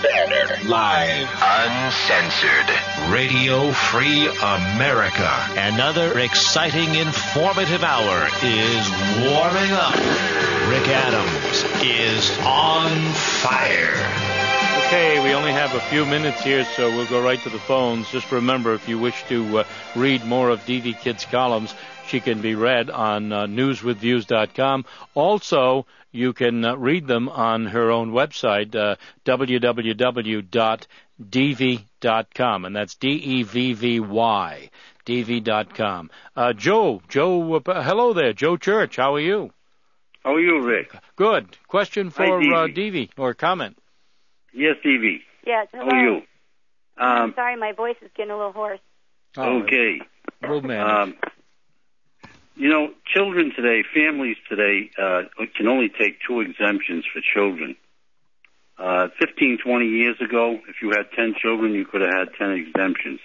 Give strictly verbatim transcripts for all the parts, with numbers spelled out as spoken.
Live. Uncensored. Radio Free America. Another exciting, informative hour is warming up. Rick Adams is on fire. Okay, we only have a few minutes here, so we'll go right to the phones. Just remember, if you wish to uh, read more of Dee Dee Kidd's columns, she can be read on uh, news with views dot com. Also, you can uh, read them on her own website, uh, w w w dot d v dot com, and that's D E V V Y, D V dot com. Uh, Joe, Joe, uh, hello there, Joe Church, how are you? How are you, Rick? Good. Question for Hi, uh, D V, or comment? Yes, D V. Yes, hello. How are you? Um, I'm sorry, my voice is getting a little hoarse. Oh, okay. We'll manage. Um, you know, children today, families today, uh, can only take two exemptions for children. Uh, fifteen, twenty years ago, if you had ten children, you could have had ten exemptions.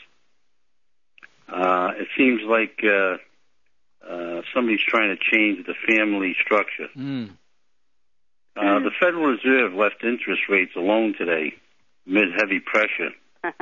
Uh, it seems like uh, uh, somebody's trying to change the family structure. Mm. Uh, the Federal Reserve left interest rates alone today amid heavy pressure.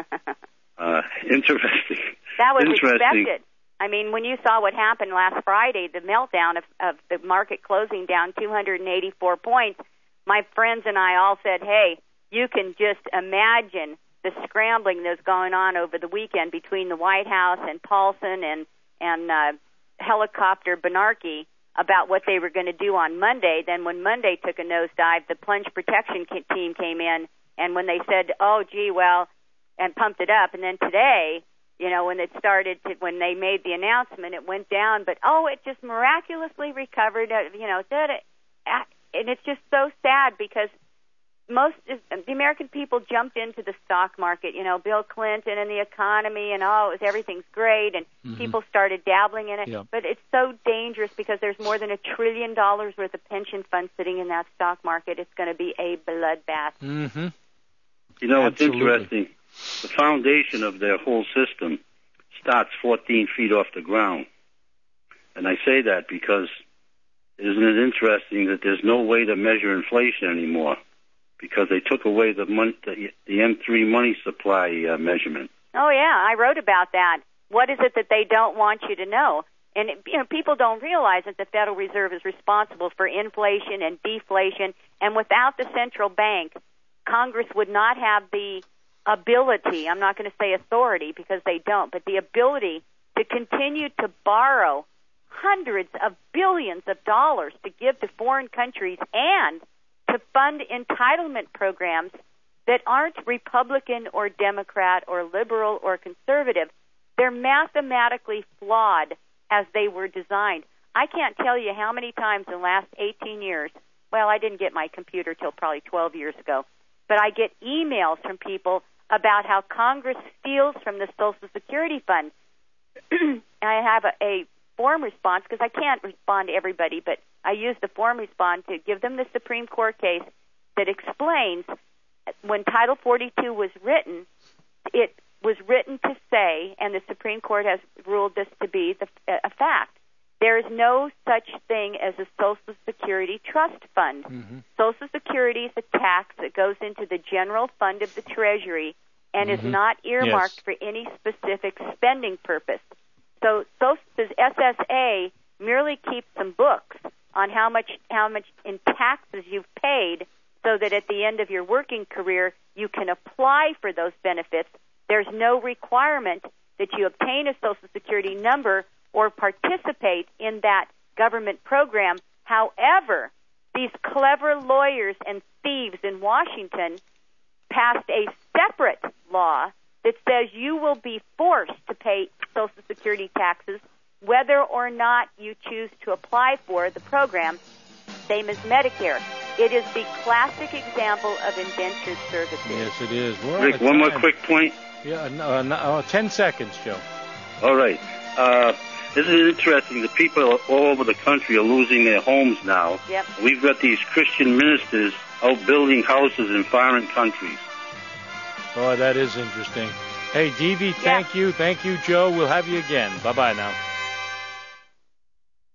uh, interesting. That was interesting. expected. I mean, when you saw what happened last Friday, the meltdown of, of the market closing down two hundred eighty-four points, my friends and I all said, hey, you can just imagine the scrambling that's going on over the weekend between the White House and Paulson and, and uh, helicopter Bernanke about what they were going to do on Monday. Then when Monday took a nosedive, the plunge protection team came in, and when they said, oh, gee, well, and pumped it up. And then today, you know, when it started, to, when they made the announcement, it went down. But, oh, it just miraculously recovered, uh, you know, did it. And it's just so sad because most the American people jumped into the stock market, you know, Bill Clinton and the economy and, oh, it was, everything's great, and mm-hmm. people started dabbling in it. Yeah. But it's so dangerous because there's more than a trillion dollars worth of pension funds sitting in that stock market. It's going to be a bloodbath. Mm-hmm. You know, Absolutely. It's interesting. The foundation of their whole system starts fourteen feet off the ground. And I say that because isn't it interesting that there's no way to measure inflation anymore because they took away the money, the, the M three money supply uh, measurement. Oh, yeah, I wrote about that. What is it that they don't want you to know? And, you know, people don't realize that the Federal Reserve is responsible for inflation and deflation, and without the central bank, Congress would not have the ability, I'm not going to say authority because they don't, but the ability to continue to borrow hundreds of billions of dollars to give to foreign countries and to fund entitlement programs that aren't Republican or Democrat or liberal or conservative. They're mathematically flawed as they were designed. I can't tell you how many times in the last eighteen years, well, I didn't get my computer till probably twelve years ago, but I get emails from people about how Congress steals from the Social Security Fund. And I have a, a form response because I can't respond to everybody, but I use the form response to give them the Supreme Court case that explains when Title forty-two was written, it was written to say, and the Supreme Court has ruled this to be the, a fact, there is no such thing as a Social Security trust fund. Mm-hmm. Social Security is a tax that goes into the general fund of the Treasury and mm-hmm. is not earmarked yes. for any specific spending purpose. So, so the S S A merely keeps some books on how much how much in taxes you've paid so that at the end of your working career you can apply for those benefits. There's no requirement that you obtain a Social Security number or participate in that government program. However, these clever lawyers and thieves in Washington passed a separate law that says you will be forced to pay Social Security taxes whether or not you choose to apply for the program, same as Medicare. It is the classic example of indentured servitude. Yes, it is. We're Rick, one more quick point. Yeah, no, no, uh, ten seconds, Joe. All right. Uh, isn't it interesting that people all over the country are losing their homes now? Yep. We've got these Christian ministers out building houses in foreign countries. Oh, that is interesting. Hey, D V, thank yeah. you. Thank you, Joe. We'll have you again. Bye-bye now.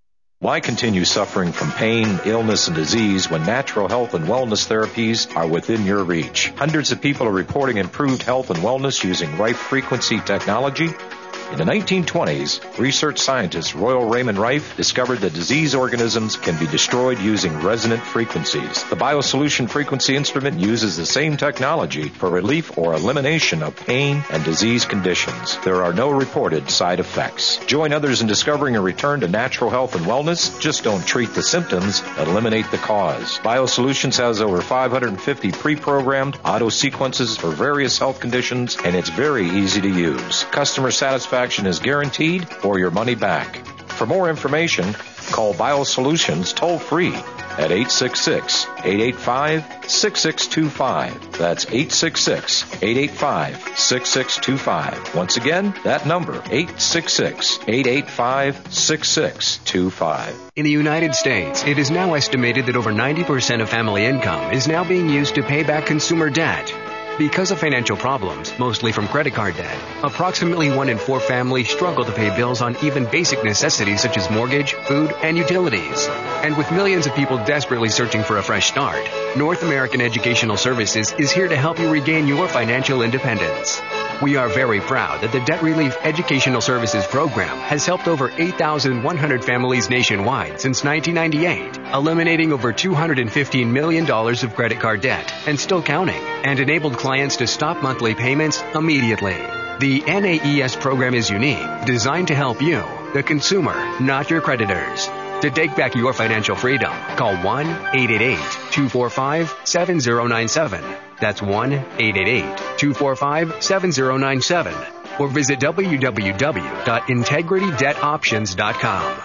Why continue suffering from pain, illness, and disease when natural health and wellness therapies are within your reach? Hundreds of people are reporting improved health and wellness using Rife frequency technology. In the nineteen twenties, research scientist Royal Raymond Rife discovered that disease organisms can be destroyed using resonant frequencies. The BioSolution frequency instrument uses the same technology for relief or elimination of pain and disease conditions. There are no reported side effects. Join others in discovering a return to natural health and wellness. Just don't treat the symptoms, eliminate the cause. BioSolutions has over five hundred fifty pre-programmed auto sequences for various health conditions, and it's very easy to use. Customer satisfaction is guaranteed or your money back. For more information, call BioSolutions toll-free at eight six six, eight eight five, six six two five. That's eight six six, eight eight five, six six two five. Once again, that number, eight six six, eight eight five, six six two five. In the United States, it is now estimated that over ninety percent of family income is now being used to pay back consumer debt. Because of financial problems, mostly from credit card debt, approximately one in four families struggle to pay bills on even basic necessities such as mortgage, food, and utilities. And with millions of people desperately searching for a fresh start, North American Educational Services is here to help you regain your financial independence. We are very proud that the Debt Relief Educational Services Program has helped over eight thousand one hundred families nationwide since nineteen ninety-eight, eliminating over two hundred fifteen million dollars of credit card debt and still counting, and enabled clients to stop monthly payments immediately. The N A E S program is unique, designed to help you, the consumer, not your creditors. To take back your financial freedom, call one eight eight eight, two four five, seven zero nine seven. That's one eight eight eight, two four five, seven zero nine seven. Or visit w w w dot integrity debt options dot com.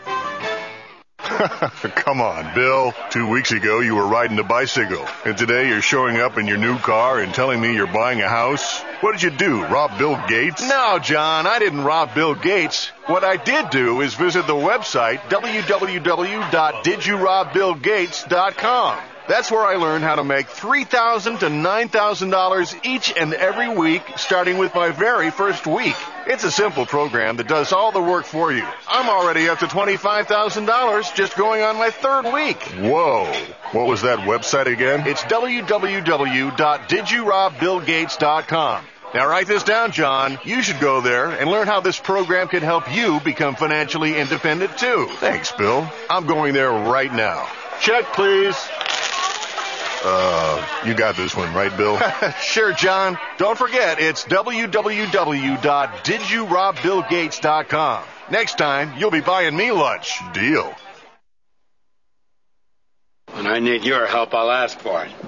Come on, Bill. Two weeks ago, you were riding a bicycle. And today, you're showing up in your new car and telling me you're buying a house? What did you do, rob Bill Gates? No, John, I didn't rob Bill Gates. What I did do is visit the website w w w dot did you rob bill gates dot com. That's where I learned how to make three thousand dollars to nine thousand dollars each and every week, starting with my very first week. It's a simple program that does all the work for you. I'm already up to twenty-five thousand dollars just going on my third week. Whoa. What was that website again? It's w w w dot did you rob bill gates dot com. Now write this down, John. You should go there and learn how this program can help you become financially independent, too. Thanks, Bill. I'm going there right now. Check, please. Uh, you got this one, right, Bill? Sure, John. Don't forget, it's w w w dot did you rob bill gates dot com. Next time, you'll be buying me lunch. Deal. When I need your help, I'll ask for it.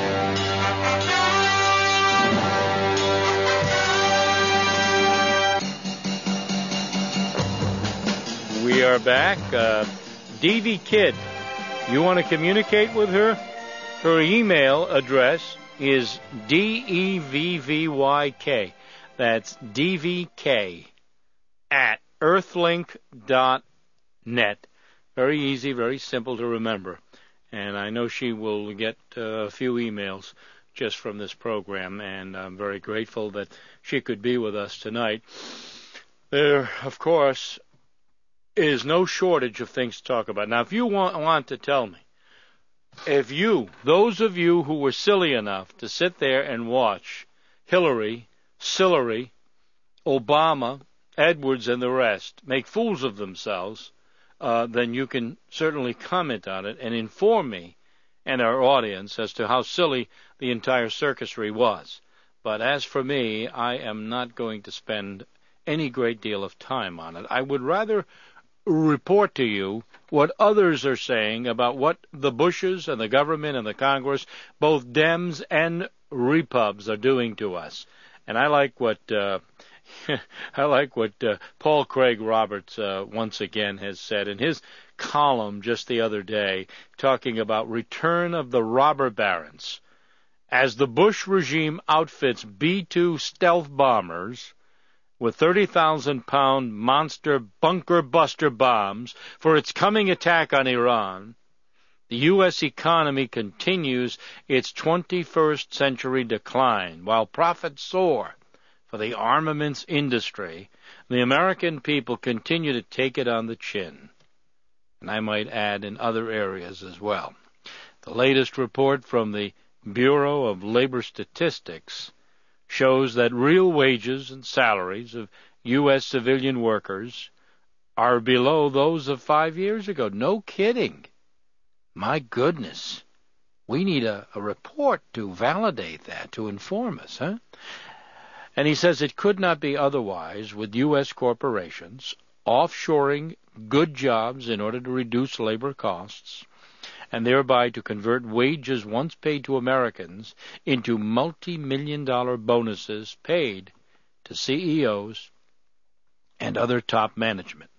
We are back. Uh, D V Kid, you want to communicate with her? Her email address is D E V V Y K. That's D V K at earthlink dot net. Very easy, very simple to remember. And I know she will get uh, a few emails just from this program, and I'm very grateful that she could be with us tonight. There, of course, is no shortage of things to talk about. Now, if you want, want to tell me, if you, those of you who were silly enough to sit there and watch Hillary, Sillery, Obama, Edwards, and the rest make fools of themselves, uh, then you can certainly comment on it and inform me and our audience as to how silly the entire circusry was. But as for me, I am not going to spend any great deal of time on it. I would rather report to you what others are saying about what the Bushes and the government and the Congress, both Dems and Repubs, are doing to us. And I like what uh, I like what uh, Paul Craig Roberts uh, once again has said in his column just the other day, talking about return of the robber barons. As the Bush regime outfits B two stealth bombers with thirty thousand pound monster bunker buster bombs for its coming attack on Iran, the U S economy continues its twenty-first century decline. While profits soar for the armaments industry, the American people continue to take it on the chin. and I might add in other areas as well. The latest report from the Bureau of Labor Statistics shows that real wages and salaries of U S civilian workers are below those of five years ago. No kidding. My goodness. We need a, a report to validate that, to inform us, huh? And he says it could not be otherwise with U S corporations offshoring good jobs in order to reduce labor costs and thereby to convert wages once paid to Americans into multi-million dollar bonuses paid to C E Os and other top management.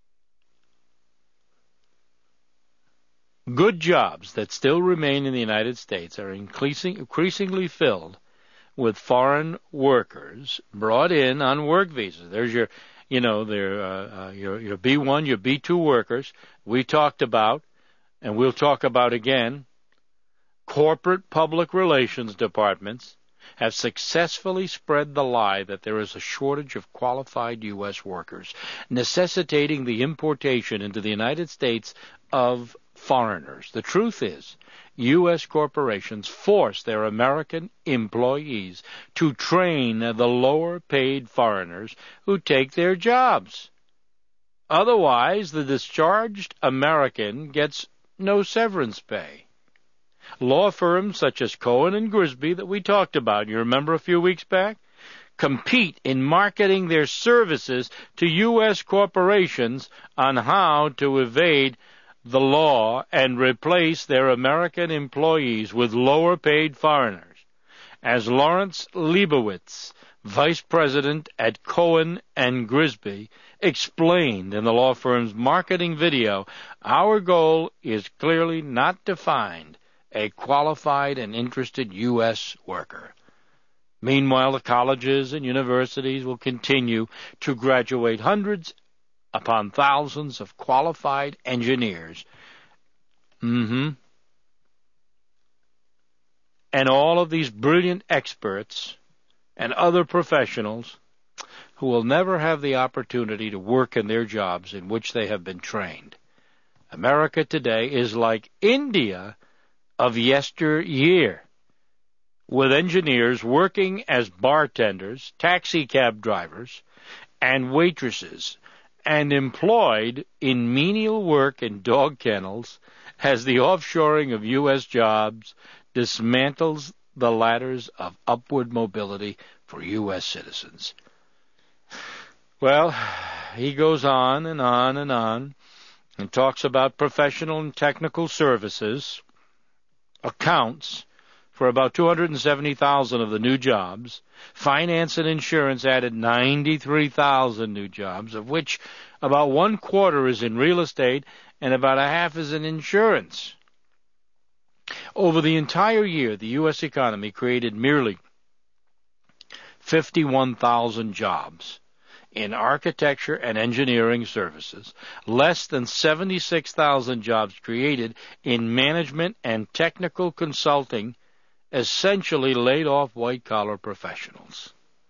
Good jobs that still remain in the United States are increasing, increasingly filled with foreign workers brought in on work visas. There's your, you know, their, uh, uh, your, your B one, your B two workers. We talked about, and we'll talk about again, corporate public relations departments have successfully spread the lie that there is a shortage of qualified U S workers, necessitating the importation into the United States of foreigners. The truth is, U S corporations force their American employees to train the lower-paid foreigners who take their jobs. Otherwise, the discharged American gets no severance pay. Law firms such as Cohen and Grisby that we talked about, you remember a few weeks back, compete in marketing their services to U S corporations on how to evade the law and replace their American employees with lower-paid foreigners. As Lawrence Leibowitz, vice president at Cohen and Grisby, explained in the law firm's marketing video, our goal is clearly not to find a qualified and interested U S worker. Meanwhile, the colleges and universities will continue to graduate hundreds upon thousands of qualified engineers. Mm-hmm. And all of these brilliant experts and other professionals who will never have the opportunity to work in their jobs in which they have been trained. America today is like India of yesteryear, with engineers working as bartenders, taxi cab drivers, and waitresses, and employed in menial work in dog kennels as the offshoring of U S jobs dismantles the ladders of upward mobility for U S citizens. Well, he goes on and on and on and talks about professional and technical services accounts for about two hundred seventy thousand of the new jobs. Finance and insurance added ninety-three thousand new jobs, of which about one quarter is in real estate and about a half is in insurance. Over the entire year, the U S economy created merely fifty-one thousand jobs in architecture and engineering services, less than seventy-six thousand jobs created in management and technical consulting, essentially laid off white-collar professionals.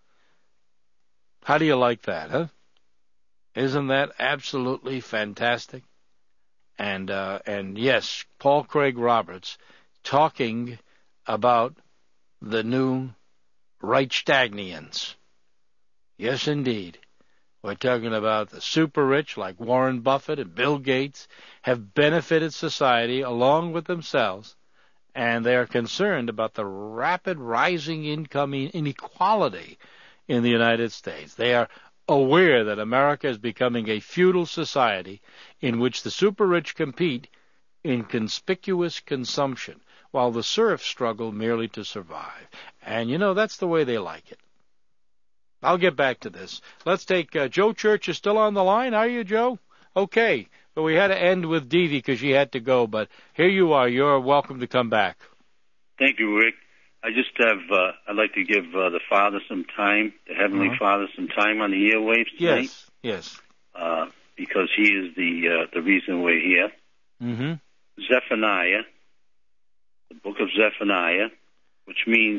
How do you like that, huh? Isn't that absolutely fantastic? And, uh, and yes, Paul Craig Roberts talking about the new Reichstagnians. Yes, indeed. We're talking about the super rich like Warren Buffett and Bill Gates have benefited society along with themselves, and they are concerned about the rapid rising income inequality in the United States. They are aware that America is becoming a feudal society in which the super rich compete in conspicuous consumption, while the serfs struggle merely to survive. And, you know, that's the way they like it. I'll get back to this. Let's take uh, Joe Church is still on the line. Are you, Joe? Okay. But we had to end with Dee Dee because she had to go. But here you are. You're welcome to come back. Thank you, Rick. I just have, uh, I'd like to give uh, the Father some time, the Heavenly uh-huh. Father some time on the airwaves tonight. Yes, yes. Uh, because he is the uh, the reason we're here. Mm-hmm. Zephaniah, the book of Zephaniah, which means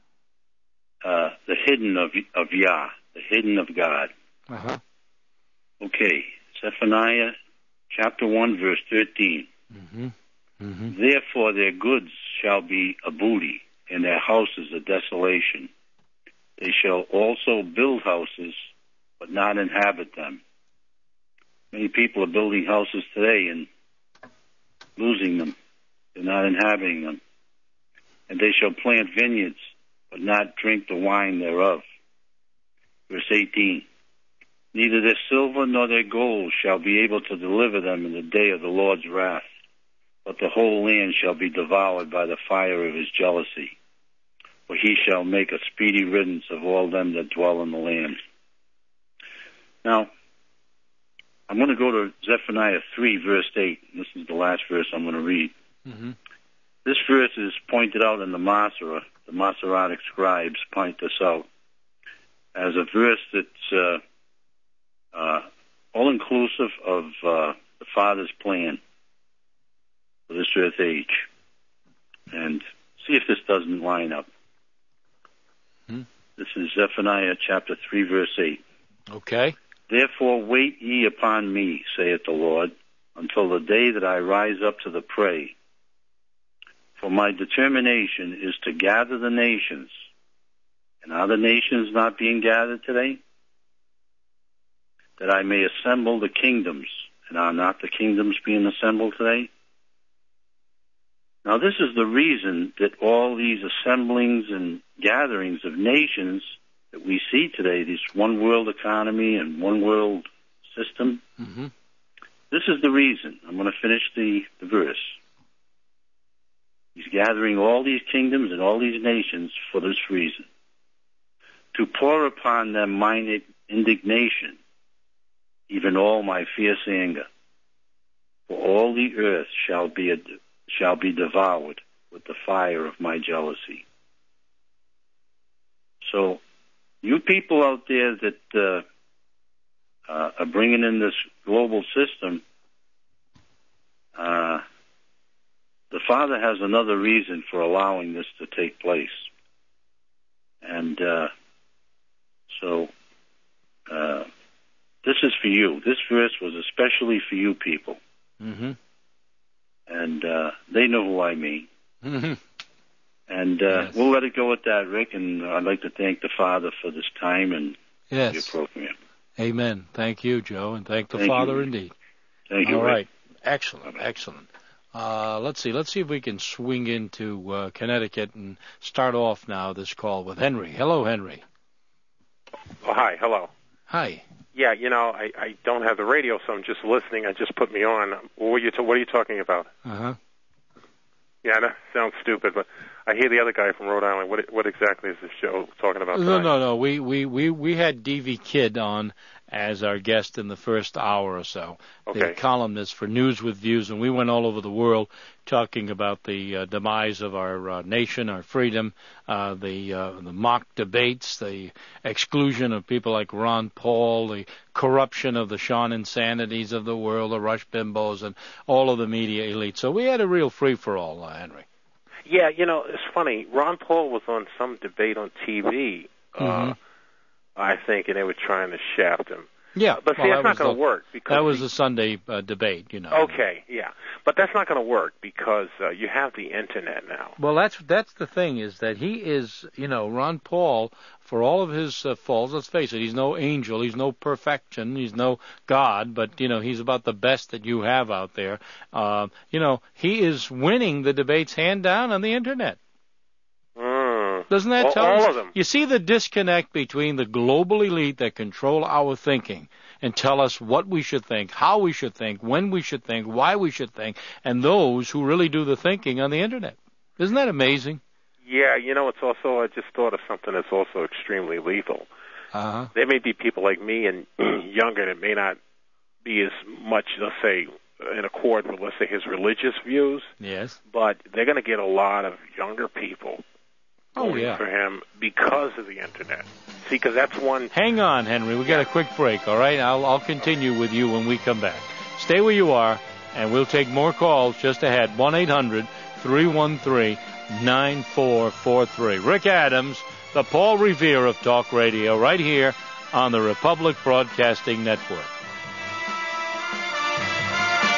uh, the hidden of of Yah, the hidden of God. Uh-huh. Okay, Zephaniah chapter one, verse thirteen. Mm-hmm. Mm-hmm. Therefore their goods shall be a booty, and their houses a desolation. They shall also build houses, but not inhabit them. Many people are building houses today and losing them. They're not inhabiting them. And they shall plant vineyards, but not drink the wine thereof. Verse eighteen. Neither their silver nor their gold shall be able to deliver them in the day of the Lord's wrath, but the whole land shall be devoured by the fire of his jealousy. For he shall make a speedy riddance of all them that dwell in the land. Now, I'm going to go to Zephaniah three, verse eight. This is the last verse I'm going to read. Mm-hmm. This verse is pointed out in the Masorah. The Masoretic scribes point this out as a verse that's uh, uh, all-inclusive of uh, the Father's plan for this earth age. And see if this doesn't line up. Hmm. This is Zephaniah chapter three, verse eight. Okay. Therefore wait ye upon me, saith the Lord, until the day that I rise up to the prey. For my determination is to gather the nations. And are the nations not being gathered today? That I may assemble the kingdoms. And are not the kingdoms being assembled today? Now this is the reason that all these assemblings and gatherings of nations that we see today, this one world economy and one world system, mm-hmm. this is the reason. I'm going to finish the, the verse. He's gathering all these kingdoms and all these nations for this reason. To pour upon them mine indignation, even all my fierce anger. For all the earth shall be a, shall be devoured with the fire of my jealousy. So, you people out there that uh, uh, are bringing in this global system, uh, the Father has another reason for allowing this to take place. And uh, so, uh, this is for you. This verse was especially for you people. Mm-hmm. And uh, they know who I mean. Mm-hmm. And uh, yes. we'll let it go at that, Rick. And I'd like to thank the Father for this time and yes. your program. Amen. Thank you, Joe, and thank the thank Father you. indeed. Thank you, All Rick. right. Excellent, excellent. Uh, let's see. Let's see if we can swing into uh, Connecticut and start off now this call with Henry. Hello, Henry. Oh, hi. Hello. Hi. Yeah, you know, I, I don't have the radio, so I'm just listening. I just put me on. What are you, t- what are you talking about? Uh-huh. Yeah, that sounds stupid, but I hear the other guy from Rhode Island. What what exactly is this show talking about No, tonight? no, no. We, we, we, we had D V Kidd on as our guest in the first hour or so. Okay. The columnist for News with Views, and we went all over the world talking about the uh, demise of our uh, nation, our freedom, uh, the uh, the mock debates, the exclusion of people like Ron Paul, the corruption of the Sean Insanities of the world, the Rush Bimbos, and all of the media elite. So we had a real free-for-all, uh, Henry. Yeah, you know, it's funny. Ron Paul was on some debate on T V, Mm-hmm. uh, I think, and they were trying to shaft him. Yeah, but see, well, that's that not was going to the- work because That was the- the Sunday uh, debate, you know. Okay, yeah, but that's not going to work because uh, you have the internet now. Well, that's that's the thing is that he is, you know, Ron Paul, for all of his uh, faults, let's face it, he's no angel, he's no perfection, he's no God, but, you know, he's about the best that you have out there. Uh, you know, he is winning the debates hand down on the internet. Mm. Doesn't that all, tell all us? of them? You see the disconnect between the global elite that control our thinking and tell us what we should think, how we should think, when we should think, why we should think, and those who really do the thinking on the internet. Isn't that amazing? Yeah, you know, it's also, I just thought of something that's also extremely lethal. Uh-huh. There may be people like me and younger that may not be as much, let's say, in accord with, let's say, his religious views, Yes. but they're going to get a lot of younger people Oh, voting yeah. for him because of the internet. See, because that's one... Hang on, Henry. We got a quick break, all right? I'll, I'll continue with you when we come back. Stay where you are, and we'll take more calls just ahead. one eight hundred three one three nine four four three. Rick Adams, the Paul Revere of Talk Radio, right here on the Republic Broadcasting Network.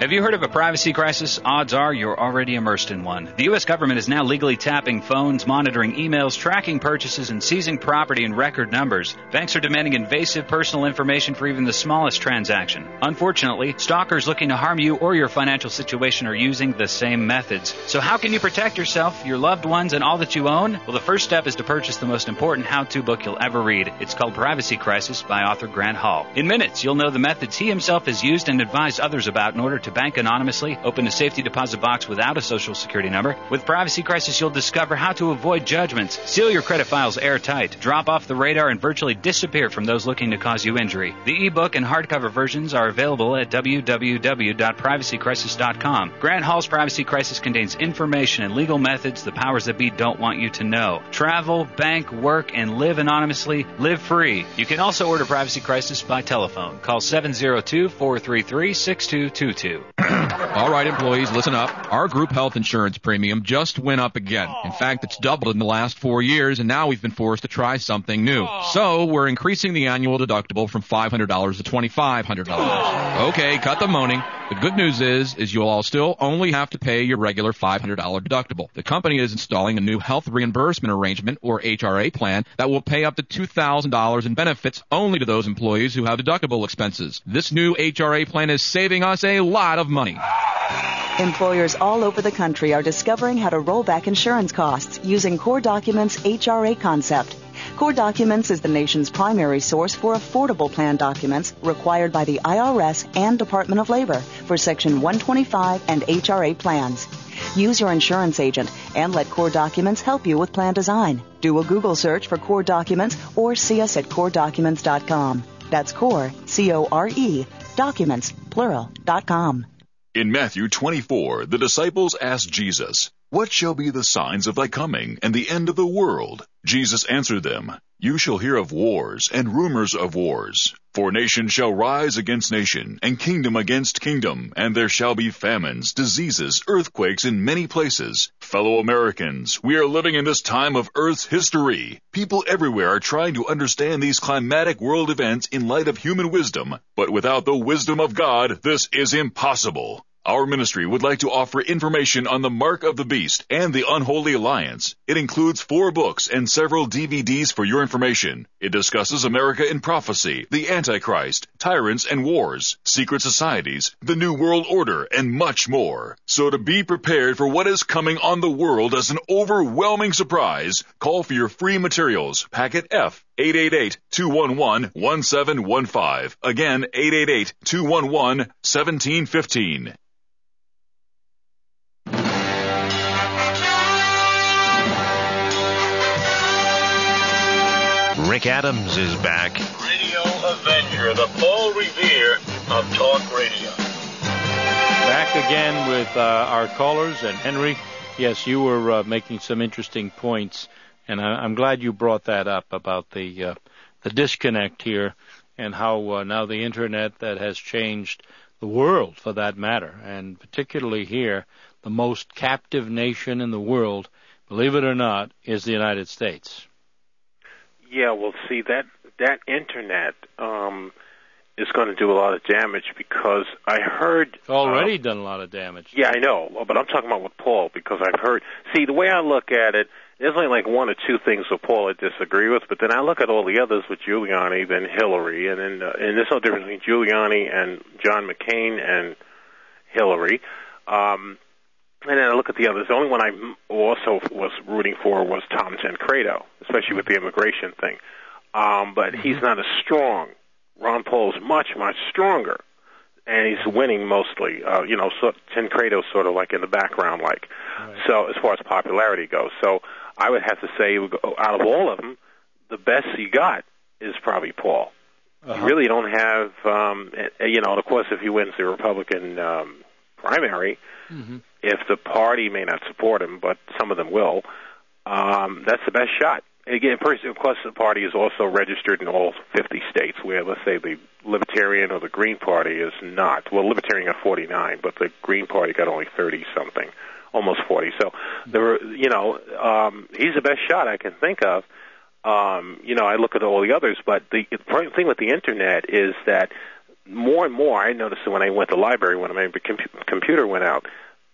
Have you heard of a privacy crisis? Odds are you're already immersed in one. The U S government is now legally tapping phones, monitoring emails, tracking purchases, and seizing property in record numbers. Banks are demanding invasive personal information for even the smallest transaction. Unfortunately, stalkers looking to harm you or your financial situation are using the same methods. So how can you protect yourself, your loved ones, and all that you own? Well, the first step is to purchase the most important how-to book you'll ever read. It's called Privacy Crisis by author Grant Hall. In minutes, you'll know the methods he himself has used and advised others about in order to bank anonymously, open a safety deposit box without a social security number. With Privacy Crisis, you'll discover how to avoid judgments, seal your credit files airtight, drop off the radar, and virtually disappear from those looking to cause you injury. The ebook and hardcover versions are available at w w w dot privacy crisis dot com. Grant Hall's Privacy Crisis contains information and legal methods the powers that be don't want you to know. Travel, bank, work, and live anonymously. Live free. You can also order Privacy Crisis by telephone. Call seven zero two, four three three, six two two two. All right, employees, listen up. Our group health insurance premium just went up again. In fact, it's doubled in the last four years, and now we've been forced to try something new. So we're increasing the annual deductible from five hundred dollars to twenty-five hundred dollars. Okay, cut the moaning. The good news is, is you'll all still only have to pay your regular five hundred dollars deductible. The company is installing a new health reimbursement arrangement, or H R A plan, that will pay up to two thousand dollars in benefits only to those employees who have deductible expenses. This new H R A plan is saving us a lot of money. Employers all over the country are discovering how to roll back insurance costs using Core Documents' H R A concept. Core Documents is the nation's primary source for affordable plan documents required by the I R S and Department of Labor for Section one twenty-five and H R A plans. Use your insurance agent and let Core Documents help you with plan design. Do a Google search for Core Documents or see us at core documents dot com. That's Core, C O R E, Documents, plural, dot com. In Matthew twenty-four, the disciples asked Jesus, "What shall be the signs of thy coming and the end of the world?" Jesus answered them, "You shall hear of wars and rumors of wars. For nation shall rise against nation, and kingdom against kingdom, and there shall be famines, diseases, earthquakes in many places. Fellow Americans, we are living in this time of Earth's history. People everywhere are trying to understand these climatic world events in light of human wisdom, but without the wisdom of God, this is impossible. Our ministry would like to offer information on the Mark of the Beast and the Unholy Alliance. It includes four books and several D V Ds for your information. It discusses America in prophecy, the Antichrist, tyrants and wars, secret societies, the New World Order, and much more. So to be prepared for what is coming on the world as an overwhelming surprise, call for your free materials, packet F, eight eight eight, two one one, one seven one five. Again, eight eight eight, two one one, one seven one five. Rick Adams is back. Radio Avenger, the Paul Revere of talk radio. Back again with uh, our callers. And Henry, yes, you were uh, making some interesting points, and I, I'm glad you brought that up about the uh, the disconnect here and how uh, now the Internet that has changed the world, for that matter, and particularly here, the most captive nation in the world, believe it or not, is the United States. Yeah, well, see, that that Internet um, is going to do a lot of damage because I heard... It's already uh, done a lot of damage. Yeah, I know, but I'm talking about with Paul because I've heard... See, the way I look at it, there's only like one or two things with Paul I disagree with, but then I look at all the others with Giuliani, then Hillary, and then uh, and there's no difference between Giuliani and John McCain and Hillary. Um, and then I look at the others. The only one I also was rooting for was Tom Tancredo, especially with the immigration thing. Um, but he's not as strong. Ron Paul's much, much stronger, and he's winning mostly. Uh, you know, so Tancredo's sort of like in the background, like. Right. So as far as popularity goes, so I would have to say, out of all of them, the best he got is probably Paul. Uh-huh. You really don't have, um, you know, of course, if he wins the Republican um, primary, mm-hmm. if the party may not support him, but some of them will, um, that's the best shot. And again, of course, the party is also registered in all fifty states, where, let's say, the Libertarian or the Green Party is not. Well, Libertarian got forty-nine, but the Green Party got only thirty-something, almost forty. So, there were, you know, um, he's the best shot I can think of. Um, you know, I look at all the others, but the important thing with the Internet is that more and more, I noticed it when I went to the library when my com- computer went out.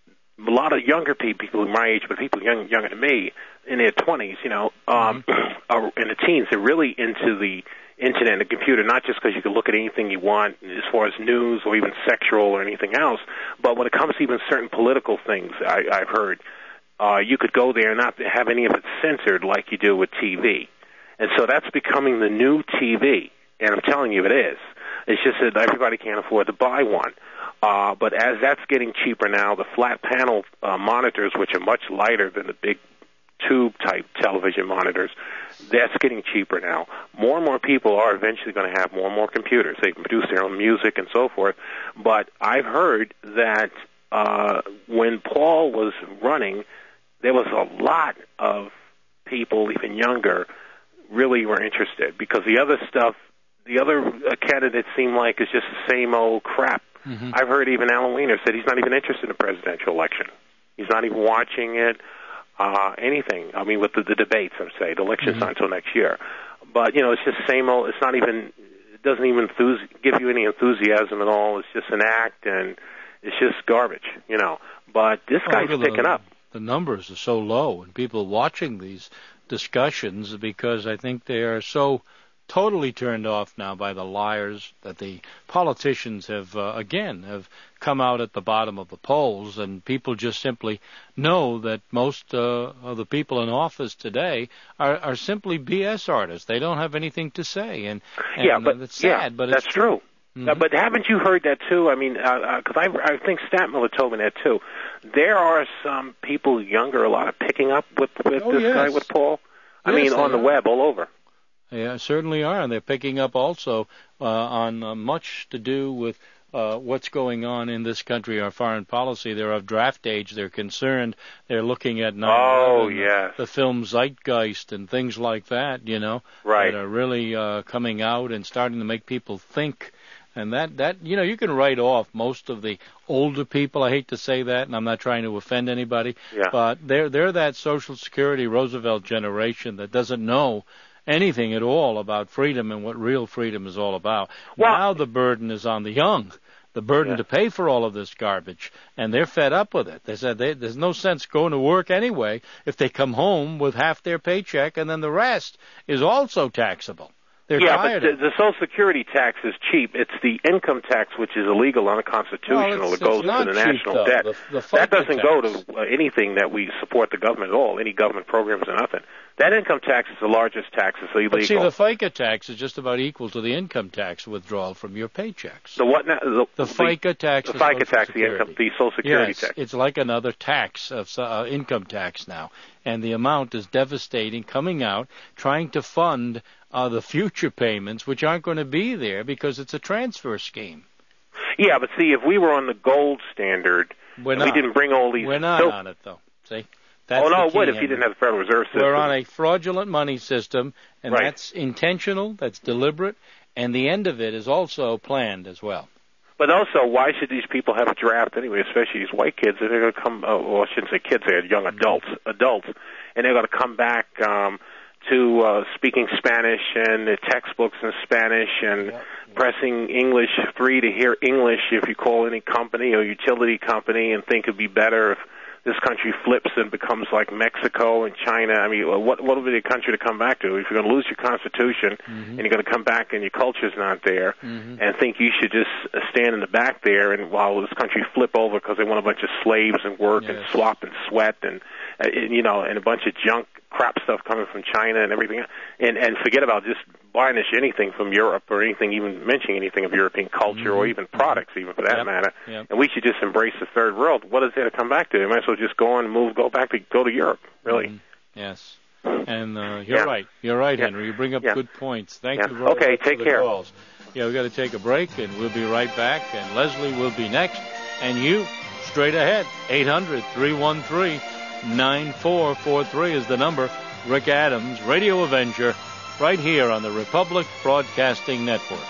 A lot of younger people, people my age, but people young, younger than me, in their twenties, you know, um, are in the teens, they're really into the internet and the computer, not just because you can look at anything you want as far as news or even sexual or anything else, but when it comes to even certain political things, I, I've heard, uh, you could go there and not have any of it censored like you do with T V. And so that's becoming the new T V, and I'm telling you it is. It's just that everybody can't afford to buy one. Uh, but as that's getting cheaper now, the flat panel uh, monitors, which are much lighter than the big tube-type television monitors, that's getting cheaper now. More and more people are eventually going to have more and more computers. They can produce their own music and so forth. But I've heard that uh, when Paul was running, there was a lot of people, even younger, really were interested because the other stuff, the other uh, candidates seem like it's just the same old crap. Mm-hmm. I've heard even Alan Weiner said he's not even interested in the presidential election. He's not even watching it, uh, anything. I mean, with the, the debates, I would say. The election's mm-hmm. not until next year. But, you know, it's just the same old, it's not even, it doesn't even enthuse, give you any enthusiasm at all. It's just an act, and it's just garbage, you know. But this well, guy's picking the, up. The numbers are so low, and people watching these discussions because I think they are so totally turned off now by the liars that the politicians have, uh, again, have come out at the bottom of the polls, and people just simply know that most uh, of the people in office today are, are simply B S artists. They don't have anything to say, and, and yeah, but it's sad, yeah, but that's it's true. true. Mm-hmm. Uh, but haven't you heard that too? I mean, because uh, uh, I, I think Statmiller told me that too. There are some people younger, a lot of picking up with, with oh, this yes. guy, with Paul. I yes, mean, on the are. web, all over. Yeah, certainly are, and they're picking up also uh, on uh, much to do with uh, what's going on in this country, our foreign policy. They're of draft age. They're concerned. They're looking at nine eleven, oh, yes. the, the film Zeitgeist and things like that, you know, right. that are really uh, coming out and starting to make people think. And that, that, you know, you can write off most of the older people. I hate to say that, and I'm not trying to offend anybody, yeah. but they're, they're that Social Security Roosevelt generation that doesn't know anything at all about freedom and what real freedom is all about. Well, now the burden is on the young, the burden yeah. to pay for all of this garbage, and they're fed up with it. They said they, there's no sense going to work anyway if they come home with half their paycheck, and then the rest is also taxable. They're yeah, tired but of the, the Social Security tax is cheap. It's the income tax, which is illegal, unconstitutional. Well, it goes to the cheap, national though. debt. The, the that doesn't tax. go to uh, anything that we support the government at all, any government programs or nothing. That income tax is the largest tax. It's illegal. But see, the FICA tax is just about equal to the income tax withdrawal from your paychecks. The what now? The, the FICA tax. The FICA tax, Security. the income, the Social Security yes, tax. It's like another tax of uh, income tax now, and the amount is devastating. Coming out, trying to fund uh, the future payments, which aren't going to be there because it's a transfer scheme. Yeah, but see, if we were on the gold standard, we're and not. we didn't bring all these. We're not so, on it though. See. That's oh, no, it would if Henry. you didn't have the Federal Reserve System. We're on a fraudulent money system, and right. that's intentional, that's deliberate, and the end of it is also planned as well. But also, why should these people have a draft anyway, especially these white kids? They're going to come, oh, well, I shouldn't say kids, they're young adults, adults, and they're going to come back um, to uh, speaking Spanish and the textbooks in Spanish and yep. pressing English three to hear English if you call any company or utility company and think it'd be better if this country flips and becomes like Mexico and China. I mean, what what would be the country to come back to? If you're going to lose your Constitution mm-hmm. and you're going to come back and your culture's not there mm-hmm. and think you should just stand in the back there and while this country flip over because they want a bunch of slaves and work yes. and slop and sweat and, uh, you know, and a bunch of junk crap stuff coming from China and everything, and and forget about just varnish anything from Europe or anything, even mentioning anything of European culture mm-hmm. or even products, even for that yep. matter. Yep. And we should just embrace the third world. What is there to come back to? They might as well just go on and move, go back to go to Europe. Really. Mm-hmm. Yes. And uh, you're yeah. right. You're right, yeah. Henry. You bring up yeah. good points. Thank yeah. you very okay, much take for the care. calls. Yeah, we've got to take a break, and we'll be right back. And Leslie will be next. And you, straight ahead, eight hundred, three one three, nine four four three is the number. Rick Adams, Radio Avenger, right here on the Republic Broadcasting Network.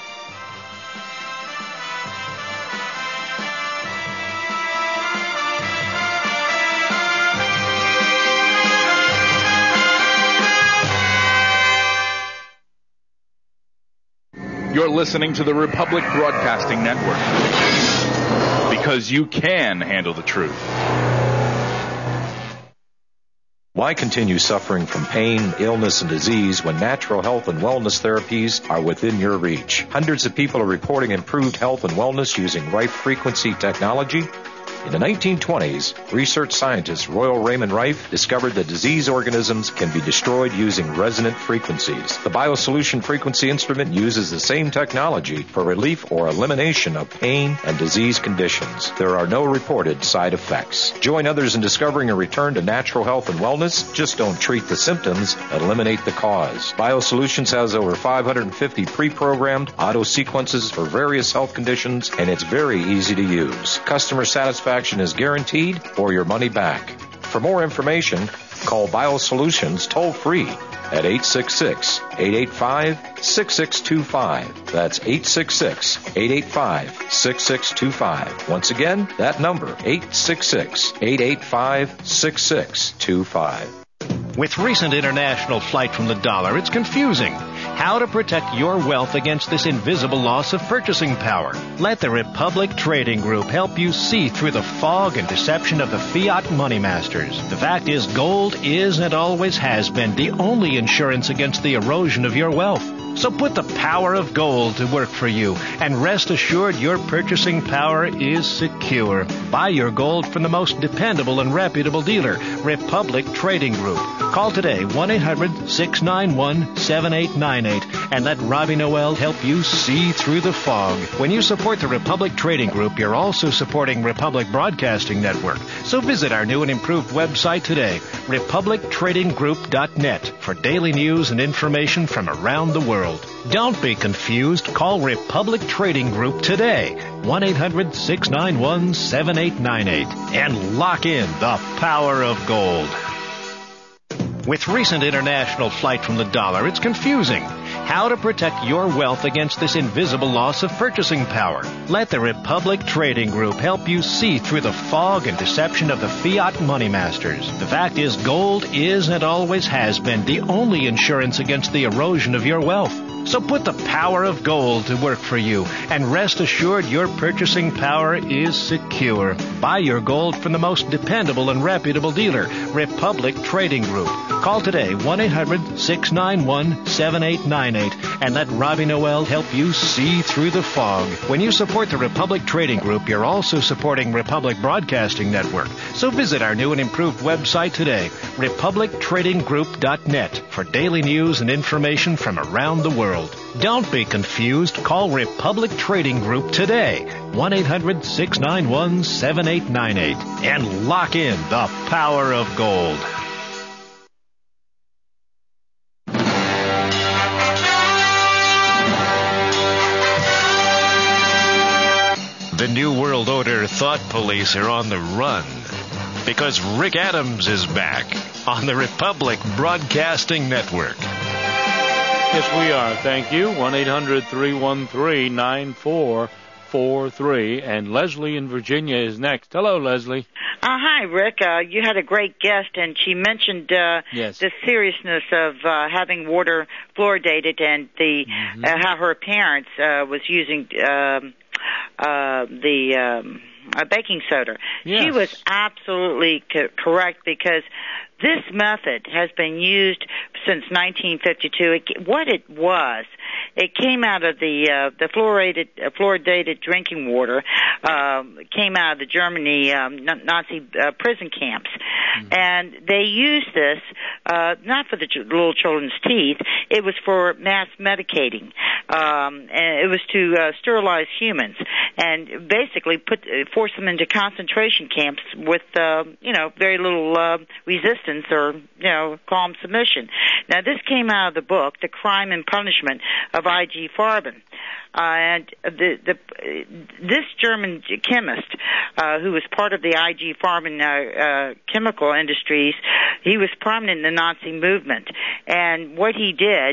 You're listening to the Republic Broadcasting Network. Because you can handle the truth. Why continue suffering from pain, illness, and disease when natural health and wellness therapies are within your reach? Hundreds of people are reporting improved health and wellness using Rife frequency technology. In the nineteen twenties, research scientist Royal Raymond Rife discovered that disease organisms can be destroyed using resonant frequencies. The BioSolution frequency instrument uses the same technology for relief or elimination of pain and disease conditions. There are no reported side effects. Join others in discovering a return to natural health and wellness. Just don't treat the symptoms, eliminate the cause. BioSolutions has over five hundred fifty pre-programmed auto sequences for various health conditions, and it's very easy to use. Customer satisfaction is guaranteed or your money back. For more information, call BioSolutions toll-free at eight six six, eight eight five, six six two five. That's eight six six, eight eight five, six six two five. Once again, that number, eight six six, eight eight five, six six two five. With recent international flight from the dollar, it's confusing. How to protect your wealth against this invisible loss of purchasing power. Let the Republic Trading Group help you see through the fog and deception of the fiat money masters. The fact is, gold is and always has been the only insurance against the erosion of your wealth. So put the power of gold to work for you, and rest assured your purchasing power is secure. Buy your gold from the most dependable and reputable dealer, Republic Trading Group. Call today, one eight hundred, six nine one, seven eight nine eight, and let Robbie Noel help you see through the fog. When you support the Republic Trading Group, you're also supporting Republic Broadcasting Network. So visit our new and improved website today, republic trading group dot net, for daily news and information from around the world. Don't be confused. Call Republic Trading Group today, one eight hundred, six nine one, seven eight nine eight, and lock in the power of gold. With recent international flight from the dollar, it's confusing. How to protect your wealth against this invisible loss of purchasing power. Let the Republic Trading Group help you see through the fog and deception of the fiat money masters. The fact is, gold is and always has been the only insurance against the erosion of your wealth. So put the power of gold to work for you, and rest assured your purchasing power is secure. Buy your gold from the most dependable and reputable dealer, Republic Trading Group. Call today, one eight hundred, six nine one, seven eight nine eight, and let Robbie Noel help you see through the fog. When you support the Republic Trading Group, you're also supporting Republic Broadcasting Network. So visit our new and improved website today, republic trading group dot net, for daily news and information from around the world. Don't be confused. Call Republic Trading Group today, one eight hundred, six nine one, seven eight nine eight, and lock in the power of gold. The New World Order Thought Police are on the run because Rick Adams is back on the Republic Broadcasting Network. Yes, we are. Thank you. one eight hundred, three one three, nine four four three. And Leslie in Virginia is next. Hello, Leslie. Uh, hi, Rick. Uh, you had a great guest, and she mentioned uh, yes. the seriousness of uh, having water fluoridated and the mm-hmm. uh, how her parents uh, was using um, uh, the um, uh, baking soda. Yes. She was absolutely co- correct because this method has been used since nineteen fifty-two. It, what it was, it came out of the uh, the fluoridated uh, fluoridated drinking water. Uh, came out of the Germany um, Nazi uh, prison camps, mm-hmm. and they used this uh, not for the ch- little children's teeth. It was for mass medicating, um, and it was to uh, sterilize humans and basically put uh, force them into concentration camps with uh, you know very little uh, resistance or you know calm submission. Now this came out of the book, The Crime and Punishment of I G Farben. Uh, and the, the, this German chemist, uh, who was part of the I G Farben uh, uh, chemical industries, he was prominent in the Nazi movement. And what he did,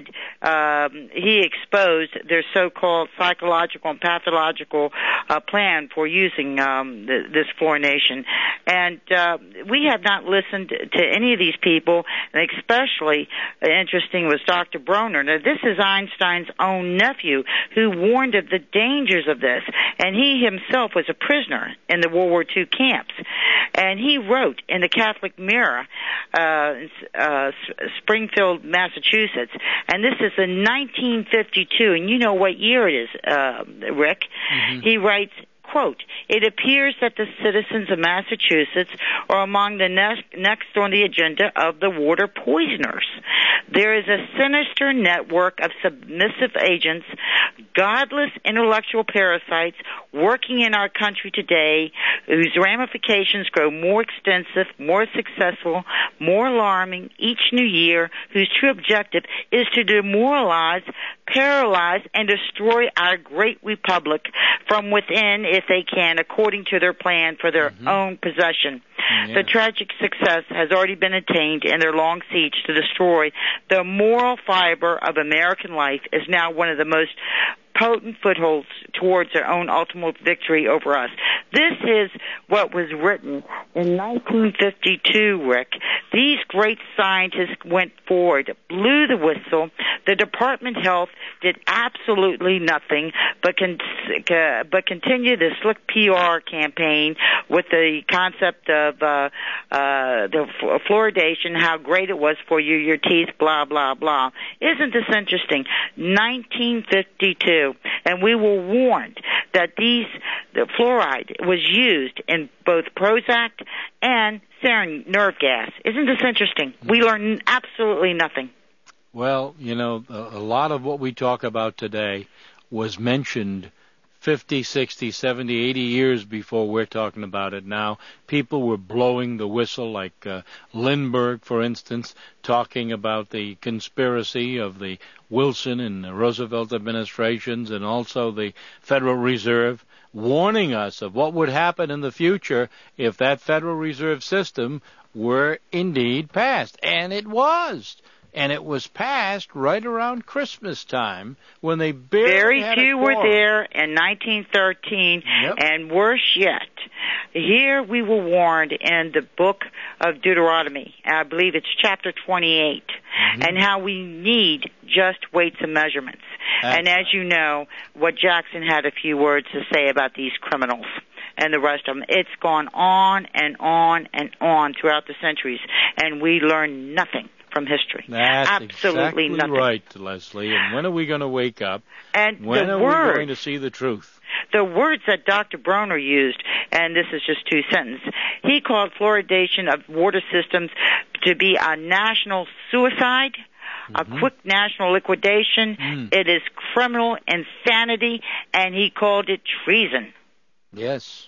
um, he exposed their so-called psychological and pathological uh, plan for using um, th- this fluorination. And uh, we have not listened to any of these people, and especially uh, interesting was Doctor Broner. Now, this is Einstein's own nephew who warned of the dangers of this, and he himself was a prisoner in the World War Two camps. And he wrote in the Catholic Mirror, uh, uh, Springfield, Massachusetts, and this is in nineteen fifty-two, and you know what year it is, uh, Rick. Mm-hmm. He writes, quote, "It appears that the citizens of Massachusetts are among the next, next on the agenda of the water poisoners. There is a sinister network of submissive agents, godless intellectual parasites working in our country today whose ramifications grow more extensive, more successful, more alarming each new year, whose true objective is to demoralize, paralyze, and destroy our great republic from within if they can, according to their plan for their mm-hmm. own possession. Yeah. The tragic success has already been attained in their long siege to destroy the moral fiber of American life is now one of the most potent footholds towards their own ultimate victory over us." This is what was written in nineteen fifty-two, Rick. These great scientists went forward, blew the whistle. The Department of Health did absolutely nothing but con- uh, but continue the slick P R campaign with the concept of uh, uh, the f- fluoridation, how great it was for you, your teeth, blah, blah, blah. Isn't this interesting? nineteen fifty-two. And we were warned that these the fluoride was used in both Prozac and sarin nerve gas. Isn't this interesting? We learn absolutely nothing. Well, you know, a lot of what we talk about today was mentioned fifty, sixty, seventy, eighty years before we're talking about it now. People were blowing the whistle, like uh, Lindbergh, for instance, talking about the conspiracy of the Wilson and the Roosevelt administrations and also the Federal Reserve, warning us of what would happen in the future if that Federal Reserve system were indeed passed. And it was. And it was passed right around Christmas time when they barely Very had few a were quorum. there in nineteen thirteen, Yep. and worse yet, here we were warned in the book of Deuteronomy, I believe it's chapter twenty-eight, mm-hmm. and how we need just weights and measurements. That's and as you know, what Jackson had a few words to say about these criminals and the rest of them. It's gone on and on and on throughout the centuries, and we learn nothing from history. That's absolutely exactly nothing. Right, Leslie. And when are we going to wake up? And when the are words, we going to see the truth? The words that Doctor Broner used, and this is just two sentences, he called fluoridation of water systems to be a national suicide, mm-hmm. a quick national liquidation. Mm. It is criminal insanity, and he called it treason. Yes.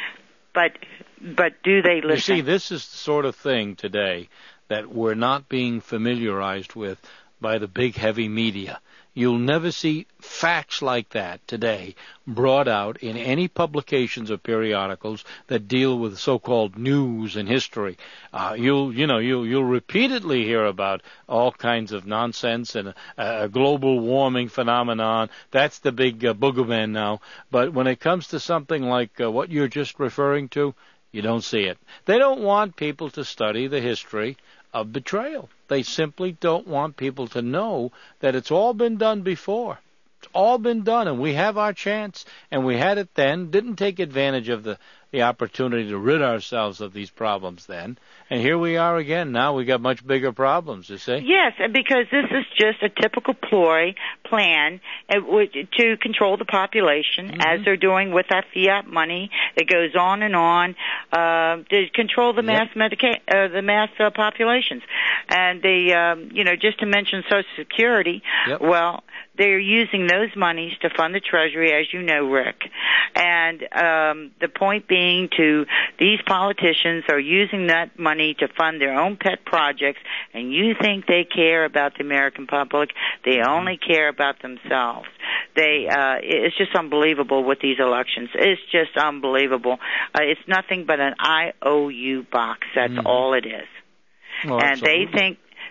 But but do they listen? You see, this is the sort of thing today that we're not being familiarized with by the big, heavy media. You'll never see facts like that today brought out in any publications or periodicals that deal with so-called news and history. Uh, you'll, you know, you'll, you'll repeatedly hear about all kinds of nonsense and a, a global warming phenomenon. That's the big uh, boogeyman now. But when it comes to something like uh, what you're just referring to, you don't see it. They don't want people to study the history of betrayal. They simply don't want people to know that it's all been done before. It's all been done, and we have our chance, and we had it then, didn't take advantage of the, the opportunity to rid ourselves of these problems then, and here we are again. Now we got much bigger problems, you see? Yes, and because this is just a typical ploy plan to control the population, mm-hmm. as they're doing with that fiat money. It goes on and on uh, to control the mass yep. medica- uh, the mass uh, populations, and they, um, you know, just to mention Social Security. Yep. Well, they're using those monies to fund the Treasury, as you know, Rick. And um, the point being to these politicians are using that money to fund their own pet projects, and you think they care about the American public. They only care about themselves. They, uh, it's just unbelievable with these elections. It's just unbelievable. Uh, it's nothing but an I O U box. That's mm-hmm. all it is. Well, and absolutely. they think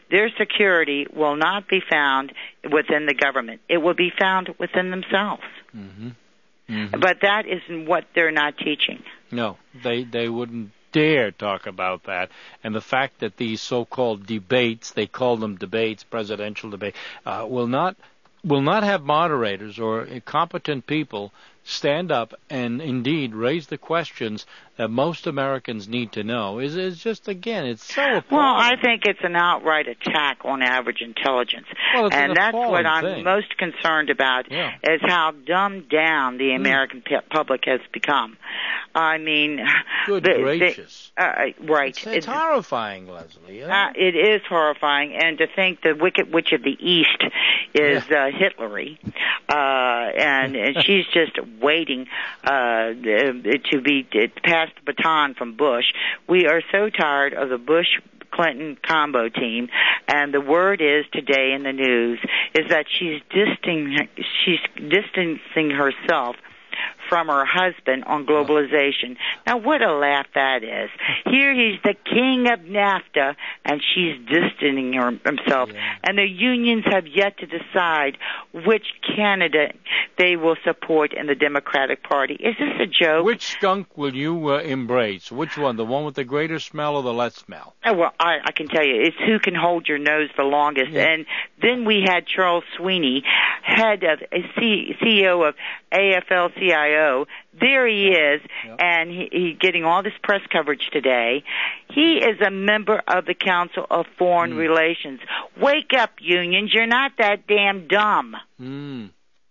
their security will not be found within the government. It will be found within themselves. Mm-hmm. Mm-hmm. But that isn't what they're not teaching. No, they they wouldn't dare talk about that. And the fact that these so-called debates, they call them debates, presidential debate, uh, will not will not have moderators or competent people stand up and indeed raise the questions that most Americans need to know is is just, again, it's so appalling. Well, I think it's an outright attack on average intelligence. Well, it's and an that's what I'm thing. most concerned about yeah. is how dumbed down the American mm. public has become. I mean, good the, gracious. The, uh, right. It's, it's, it's horrifying, Leslie. Uh, it is horrifying, and to think the Wicked Witch of the East is yeah. uh, Hitlery, uh, and, and she's just waiting uh, to be to pass the baton from Bush. We are so tired of the Bush Clinton combo team, and the word is today in the news is that she's distancing she's distancing herself from her husband on globalization. Now, what a laugh that is. Here he's the king of NAFTA, and she's distancing her, himself. Yeah. And the unions have yet to decide which candidate they will support in the Democratic Party. Is this a joke? Which skunk will you uh, embrace? Which one? The one with the greater smell or the less smell? Oh, well, I, I can tell you, it's who can hold your nose the longest. Yeah. And then we had Charles Sweeney, head of C- CEO of A F L C I O. There he is, yep. and he, he getting all this press coverage today. He is a member of the Council of Foreign mm. Relations. Wake up, unions! You're not that damn dumb. Mm.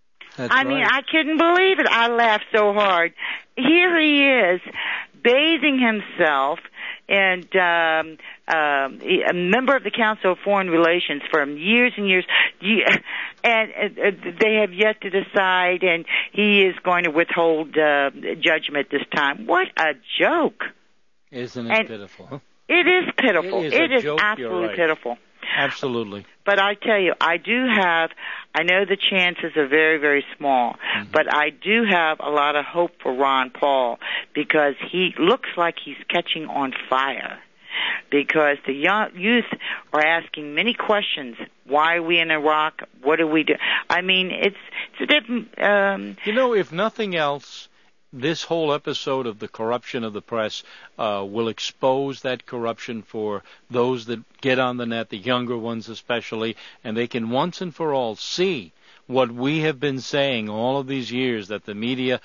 I right. mean, I couldn't believe it. I laughed so hard. Here he is, bathing himself, and um, um, a member of the Council of Foreign Relations for years and years, and uh, they have yet to decide, and he is going to withhold uh, judgment this time. What a joke! Isn't it and pitiful? It is pitiful. It is, it is joke, absolutely right. pitiful. Absolutely. But I tell you, I do have, I know the chances are very, very small, mm-hmm. but I do have a lot of hope for Ron Paul because he looks like he's catching on fire. Because the young youth are asking many questions. Why are we in Iraq? What do we do? I mean, it's, it's a different... Um, you know, if nothing else, this whole episode of the corruption of the press uh, will expose that corruption for those that get on the net, the younger ones especially, and they can once and for all see what we have been saying all of these years, that the media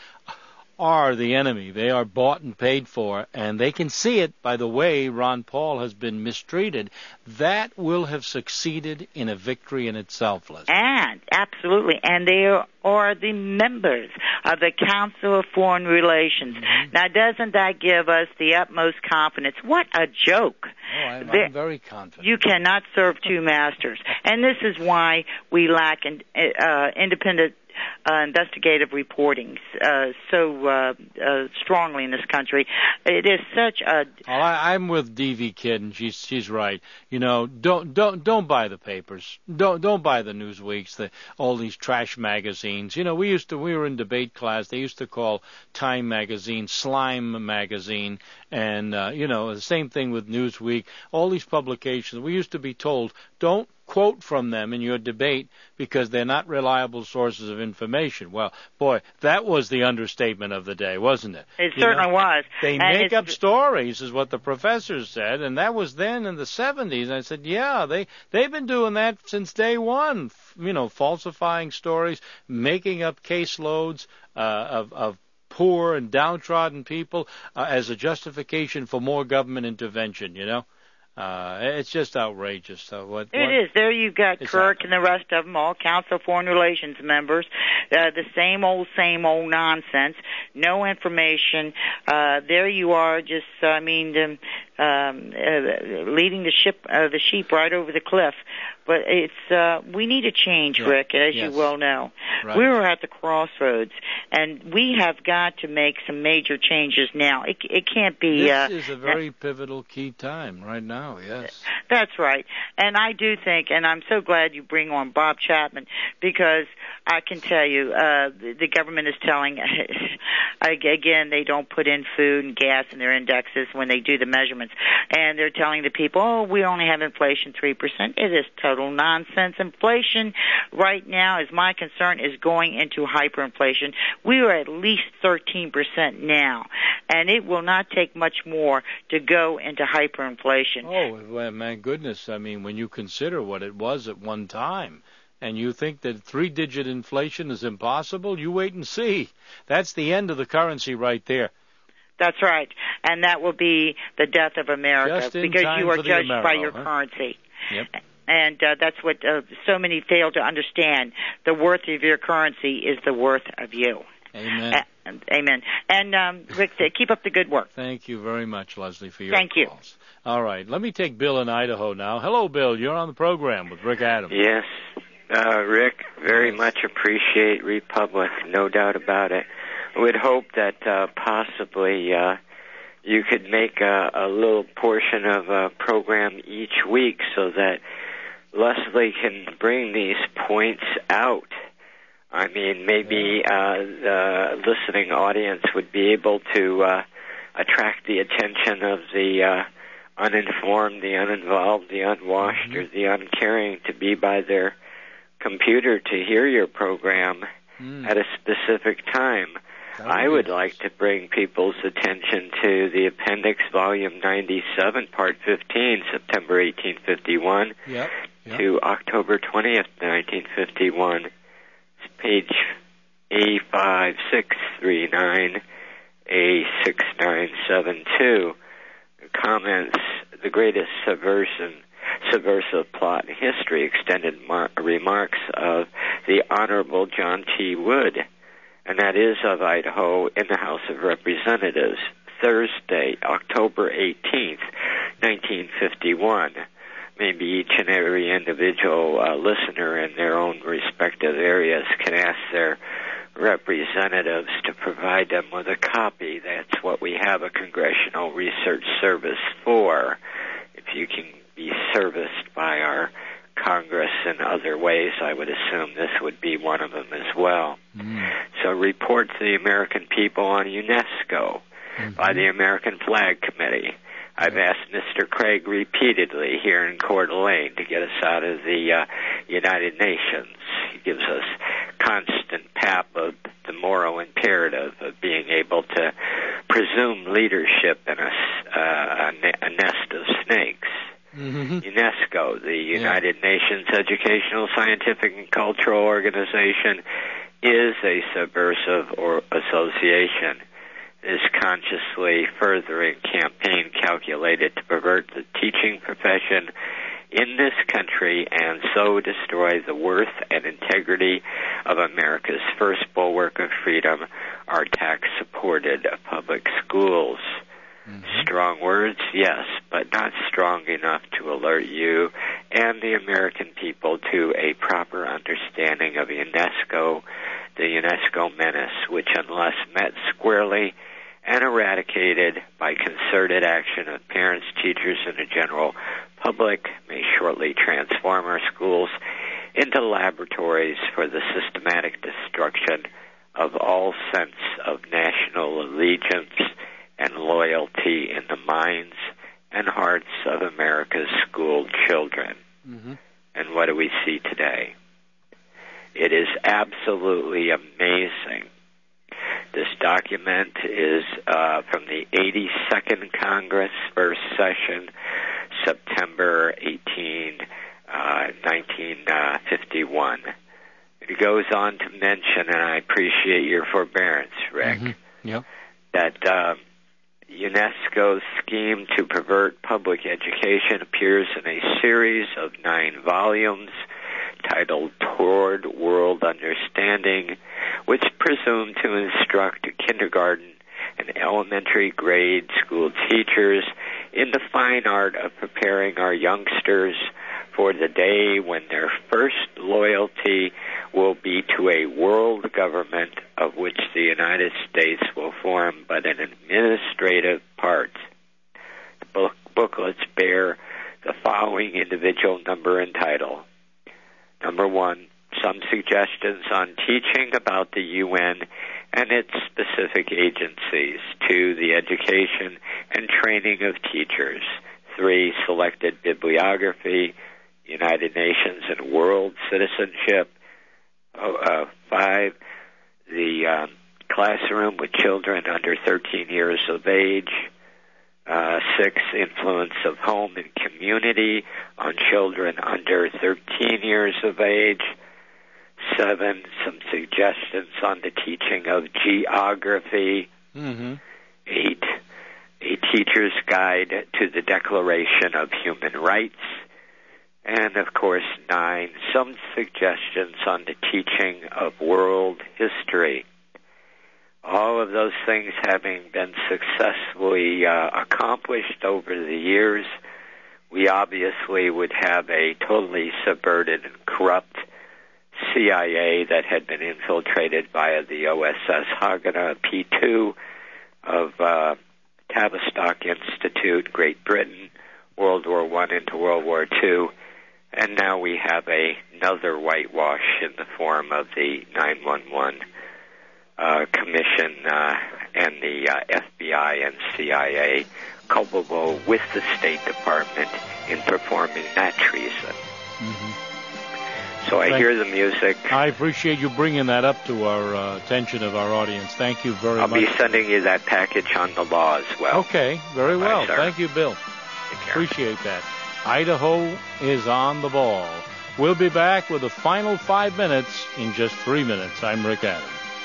are the enemy. They are bought and paid for, and they can see it by the way Ron Paul has been mistreated. That will have succeeded in a victory in itself, Leslie. And, absolutely, and they are, are the members of the Council of Foreign Relations. Mm-hmm. Now, doesn't that give us the utmost confidence? What a joke. Oh, I'm, I'm very confident. You cannot serve two masters. And this is why we lack in, uh, independent Uh, investigative reporting uh, so uh, uh, strongly in this country. It is such a. Well, I, I'm with D V Kid, and she's she's right. You know, don't don't don't buy the papers. Don't don't buy the Newsweeks, the all these trash magazines. You know, we used to we were in debate class. They used to call Time magazine Slime magazine, and uh, you know the same thing with Newsweek. All these publications. We used to be told don't quote from them in your debate because they're not reliable sources of information. Well, boy, that was the understatement of the day, wasn't it? It you certainly know, was. They and make up stories, is what the professors said, and that was then in the seventies. And I said, yeah, they, they've been doing that since day one, you know, falsifying stories, making up caseloads uh, of, of poor and downtrodden people uh, as a justification for more government intervention, you know? Uh, it's just outrageous. So what, it what, is. There you've got Kirk and the rest of them, all Council of Foreign Relations members. Uh, the same old, same old nonsense. No information. Uh, there you are, just, I mean, um, um, uh, leading the ship, uh, the sheep right over the cliff. But it's, uh, we need a change, yeah. Rick, as yes. you well know. Right. We're at the crossroads, and we have got to make some major changes now. It, it can't be... This uh, is a very pivotal key time right now, yes. That's right. And I do think, and I'm so glad you bring on Bob Chapman, because I can tell you, uh, the government is telling, again, they don't put in food and gas in their indexes when they do the measurements. documents, and they're telling the people, oh, we only have inflation three percent. It is total nonsense. Inflation right now, as my concern, is going into hyperinflation. We are at least thirteen percent now, and it will not take much more to go into hyperinflation. Oh, well, my goodness. I mean, when you consider what it was at one time, and you think that three-digit inflation is impossible, you wait and see. That's the end of the currency right there. That's right, and that will be the death of America Just in because time you are for the judged Amero, by your huh? currency. Yep. And uh, that's what uh, so many fail to understand. The worth of your currency is the worth of you. Amen. Uh, amen. And, um, Rick, uh, keep up the good work. Thank you very much, Leslie, for your Thank you. calls. All right, let me take Bill in Idaho now. Hello, Bill. You're on the program with Rick Adams. Yes, uh, Rick, very much appreciate Republic, no doubt about it. I would hope that uh, possibly uh, you could make a, a little portion of a program each week so that Leslie can bring these points out. I mean, maybe uh, the listening audience would be able to uh, attract the attention of the uh, uninformed, the uninvolved, the unwashed, mm-hmm. or the uncaring to be by their computer to hear your program mm. at a specific time. I would like to bring people's attention to the appendix, volume ninety-seven, part fifteen, September eighteen fifty-one, yep. Yep. to October twentieth, nineteen fifty-one. It's page A five six three nine, A six nine seven two. Comments, the greatest subversion, subversive plot in history, extended mar- remarks of the Honorable John T. Wood, and that is of Idaho in the House of Representatives, Thursday, October eighteenth, nineteen fifty-one. Maybe each and every individual uh, listener in their own respective areas can ask their representatives to provide them with a copy. That's what we have a Congressional Research Service for. If you can be serviced by our Congress in other ways, I would assume this would be one of them as well. Mm. So report to the American people on UNESCO mm-hmm. by the American Flag Committee. I've asked Mister Craig repeatedly here in Coeur d'Alene to get us out of the uh, United Nations. He gives us constant pap of the moral imperative of being able to presume leadership in a, uh, a nest of snakes. Mm-hmm. UNESCO, the United yeah. Nations Educational, Scientific, and Cultural Organization, is a subversive or association. Is consciously furthering campaign calculated to pervert the teaching profession in this country and so destroy the worth and integrity of America's first bulwark of freedom, our tax-supported public schools. Mm-hmm. Strong words, yes, but not strong enough to alert you and the American people to a proper understanding of UNESCO, the UNESCO menace, which unless met squarely and eradicated by concerted action of parents, teachers, and the general public, may shortly transform our schools into laboratories for the systematic destruction of all sense of national allegiance and loyalty in the minds and hearts of America's school children. Mm-hmm. And what do we see today? It is absolutely amazing. This document is uh, from the eighty-second Congress, first session, September eighteenth, nineteen fifty-one. It goes on to mention, and I appreciate your forbearance, Rick, mm-hmm. yep. that uh, UNESCO's scheme to pervert public education appears in a series of nine volumes titled Toward World Understanding, which presume to instruct kindergarten and elementary grade school teachers in the fine art of preparing our youngsters for the day when their first loyalty will be to a world government of which the United States will form but an administrative part. The book, booklets bear the following individual number and title. Number one, some suggestions on teaching about the U N and its specific agencies. Two, the education and training of teachers. Three, selected bibliography, United Nations and world citizenship. Oh, uh, five, the um, classroom with children under thirteen years of age. Uh, six, influence of home and community on children under thirteen years of age. Seven, some suggestions on the teaching of geography. Mm-hmm. Eight, a teacher's guide to the Declaration of Human Rights. And, of course, nine, some suggestions on the teaching of world history. All of those things having been successfully uh, accomplished over the years, we obviously would have a totally subverted and corrupt C I A that had been infiltrated via the O S S Haganah P two of uh, Tavistock Institute, Great Britain, World War One into World War Two, and now we have a, another whitewash in the form of the nine one one uh, Commission uh, and the uh, F B I and C I A culpable with the State Department in performing that treason. Mm-hmm. So I Thank hear the music. I appreciate you bringing that up to our uh, attention of our audience. Thank you very I'll much. be sending you that package on the law as well. Okay, very well. Bye, Thank you, Bill. Appreciate that. Idaho is on the ball. We'll be back with the final five minutes in just three minutes. I'm Rick Adams.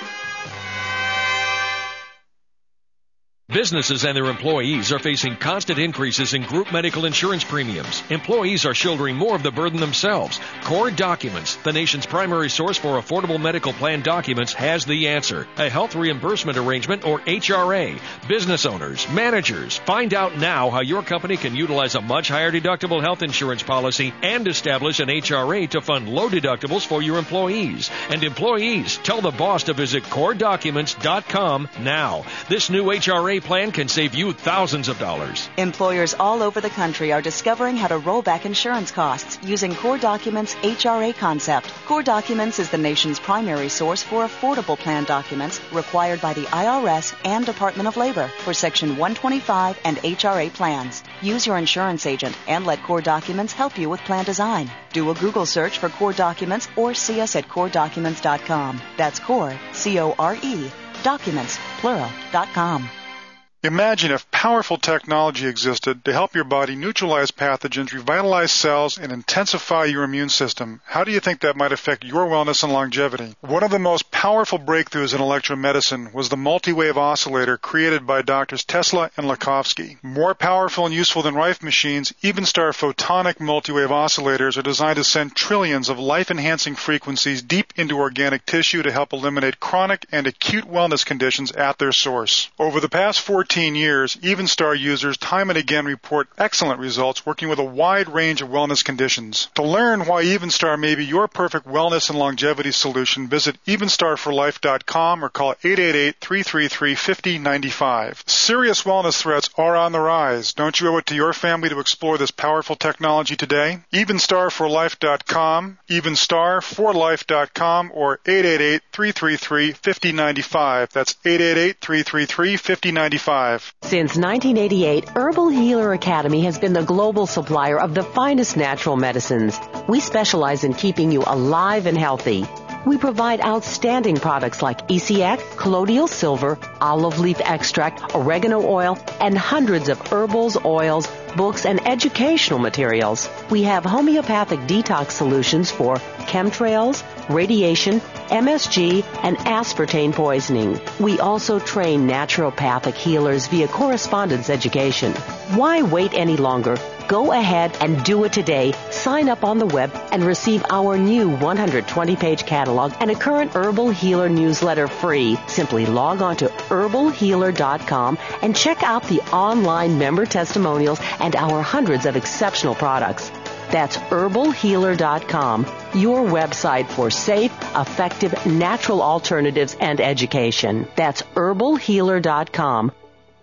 Businesses and their employees are facing constant increases in group medical insurance premiums. Employees are shouldering more of the burden themselves. Core Documents, the nation's primary source for affordable medical plan documents, has the answer. A health reimbursement arrangement, or H R A. Business owners, managers, find out now how your company can utilize a much higher deductible health insurance policy and establish an H R A to fund low deductibles for your employees. And employees, tell the boss to visit core documents dot com now. This new H R A plan can save you thousands of dollars. Employers all over the country are discovering how to roll back insurance costs using Core Documents' H R A concept. Core Documents is the nation's primary source for affordable plan documents required by the I R S and Department of Labor for Section one twenty-five and H R A plans. Use your insurance agent and let Core Documents help you with plan design. Do a Google search for Core Documents or see us at core documents dot com. That's Core, C O R E, documents, plural, dot com. Imagine if powerful technology existed to help your body neutralize pathogens, revitalize cells, and intensify your immune system. How do you think that might affect your wellness and longevity? One of the most powerful breakthroughs in electromedicine was the multi-wave oscillator created by Doctors Tesla and Lakhovsky. More powerful and useful than Rife machines, Evenstar photonic multi-wave oscillators are designed to send trillions of life-enhancing frequencies deep into organic tissue to help eliminate chronic and acute wellness conditions at their source. Over the past fourteen years, Evenstar users time and again report excellent results working with a wide range of wellness conditions. To learn why Evenstar may be your perfect wellness and longevity solution, visit evenstar for life dot com or call eight eight eight, three three three, five zero nine five. Serious wellness threats are on the rise. Don't you owe it to your family to explore this powerful technology today? evenstar for life dot com, evenstar for life dot com, or eight eight eight, three three three, five zero nine five. That's eight eight eight, three three three, five zero nine five. Since nineteen eighty-eight, Herbal Healer Academy has been the global supplier of the finest natural medicines. We specialize in keeping you alive and healthy. We provide outstanding products like E C X, colloidal silver, olive leaf extract, oregano oil, and hundreds of herbals, oils, books, and educational materials. We have homeopathic detox solutions for chemtrails, radiation, M S G, and aspartame poisoning. We also train naturopathic healers via correspondence education. Why wait any longer? Go ahead and do it today. Sign up on the web and receive our new one hundred twenty page catalog and a current Herbal Healer newsletter free. Simply log on to herbal healer dot com and check out the online member testimonials and our hundreds of exceptional products. That's herbal healer dot com, your website for safe, effective, natural alternatives and education. That's herbal healer dot com.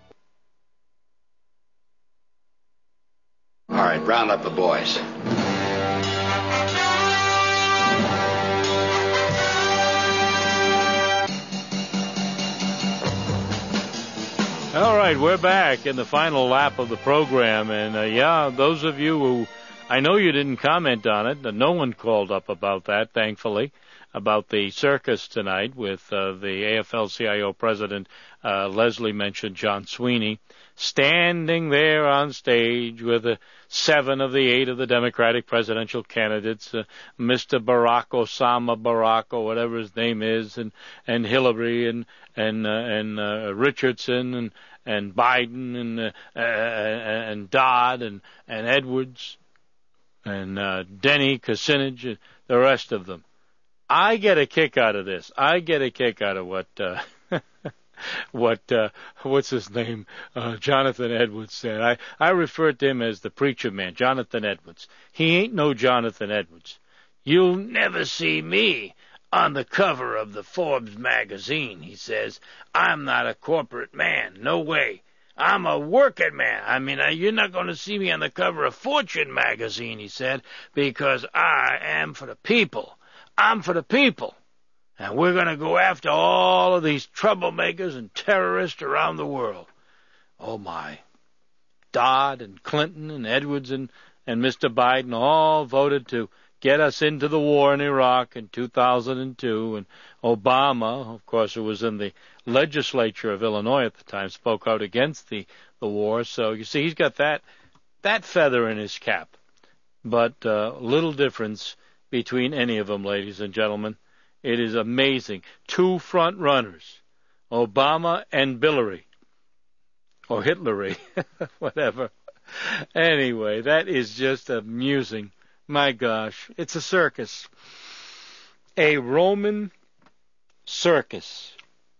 All right, round up the boys. right, we're back in the final lap of the program, and uh, yeah, those of you who, I know you didn't comment on it, no one called up about that, thankfully, about the circus tonight with uh, the A F L C I O president, uh, Leslie mentioned John Sweeney, standing there on stage with uh, seven of the eight of the Democratic presidential candidates, uh, Mister Barack Osama Barack, or whatever his name is, and, and Hillary and and uh, and uh, Richardson and and Biden and uh, uh, and Dodd and and Edwards and uh, Denny Kucinich, the rest of them. I get a kick out of this. I get a kick out of what uh, what uh, what's his name, uh, Jonathan Edwards said. I I refer to him as the preacher man, Jonathan Edwards. He ain't no Jonathan Edwards. You'll never see me on the cover of the Forbes magazine, he says. I'm not a corporate man. No way. I'm a working man. I mean, you're not going to see me on the cover of Fortune magazine, he said, because I am for the people. I'm for the people. And we're going to go after all of these troublemakers and terrorists around the world. Oh, my. Dodd and Clinton and Edwards and, and Mister Biden all voted to get us into the war in Iraq in two thousand two, and Obama, of course, who was in the legislature of Illinois at the time, spoke out against the, the war. So, you see, he's got that that feather in his cap. But uh, little difference between any of them, ladies and gentlemen. It is amazing. Two front runners, Obama and Hillary, or Hitlery, whatever. Anyway, that is just amusing. My gosh, it's a circus. A Roman circus.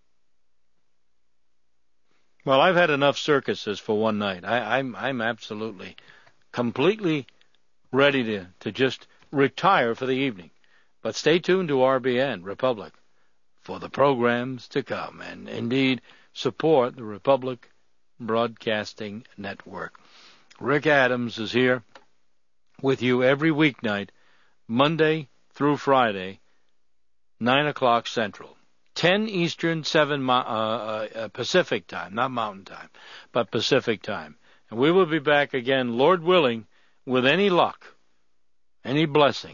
Well, I've had enough circuses for one night. I, I'm I'm absolutely, completely ready to, to just retire for the evening. But stay tuned to R B N, Republic, for the programs to come. And indeed, support the Republic Broadcasting Network. Rick Adams is here with you every weeknight, Monday through Friday, nine o'clock Central, ten Eastern, seven uh, uh, Pacific time, not Mountain time, but Pacific time. And we will be back again, Lord willing, with any luck, any blessing,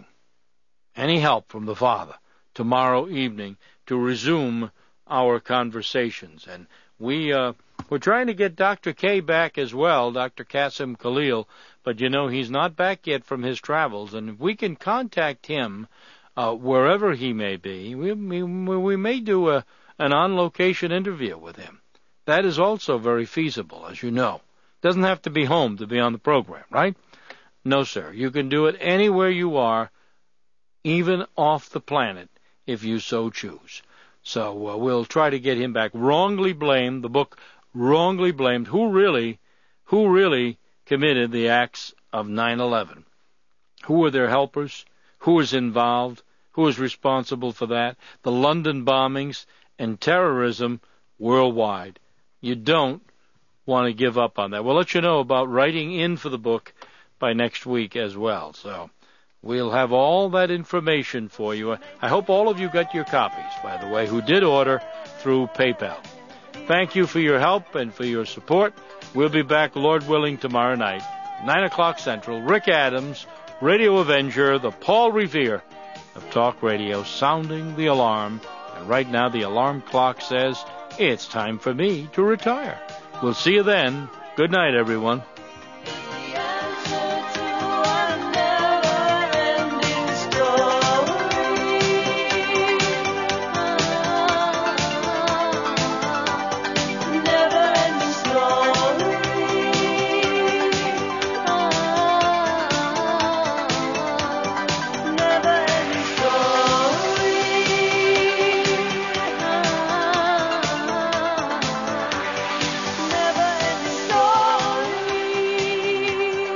any help from the Father tomorrow evening to resume our conversations. And we, uh, we're trying to get Doctor K back as well, Doctor Qasim Khalil, but you know he's not back yet from his travels. And if we can contact him uh, wherever he may be, we, we, we may do a, an on-location interview with him. That is also very feasible, as you know. Doesn't have to be home to be on the program, right? No, sir. You can do it anywhere you are, even off the planet, if you so choose. So uh, we'll try to get him back. Wrongly Blamed, the book Wrongly Blamed, who really, who really committed the acts of nine eleven? Who were their helpers? Who was involved? Who was responsible for that? The London bombings and terrorism worldwide. You don't want to give up on that. We'll let you know about writing in for the book by next week as well. So we'll have all that information for you. I hope all of you got your copies, by the way, who did order through PayPal. Thank you for your help and for your support. We'll be back, Lord willing, tomorrow night, nine o'clock Central. Rick Adams, Radio Avenger, the Paul Revere of Talk Radio, sounding the alarm. And right now the alarm clock says it's time for me to retire. We'll see you then. Good night, everyone.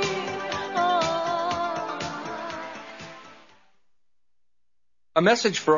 A message for